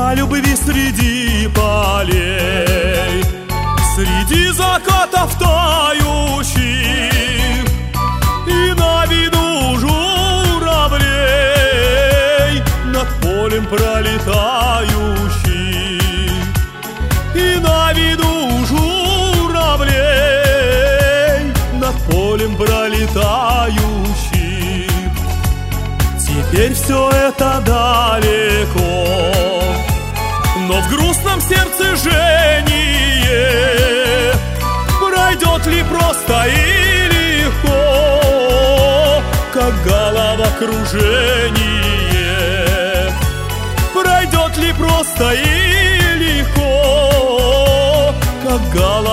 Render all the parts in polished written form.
о любви среди полей, среди закатов тающих и на виду журавлей над полем пролетающих, и на виду журавлей над полем пролетающих. Теперь все это далеко, но в грустном сердце жжение. Пройдет ли просто и легко, как головокружение? Пройдет ли просто и легко, как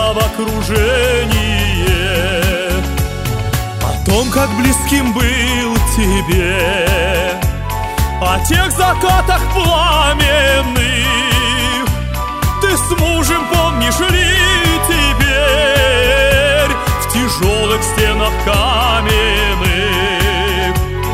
головокружение? О том, как близким был тебе, о тех закатах пламенных ты с мужем помнишь ли теперь в тяжелых стенах каменных?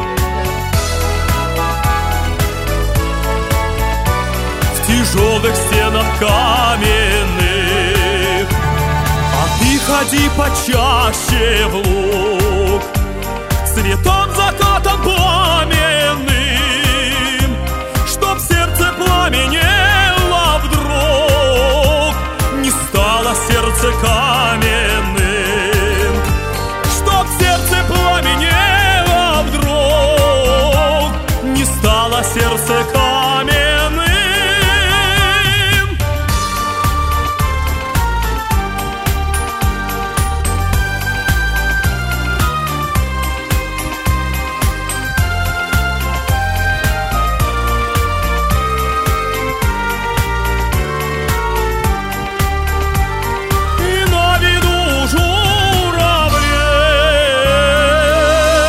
В тяжелых стенах каменных. А ты ходи почаще в луг цветом закатом пламенным, чтоб сердце пламенело вдруг, не стало сердце каменным. Чтоб сердце пламенело вдруг, не стало сердце каменным.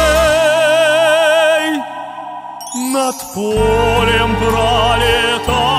Над полем пролетает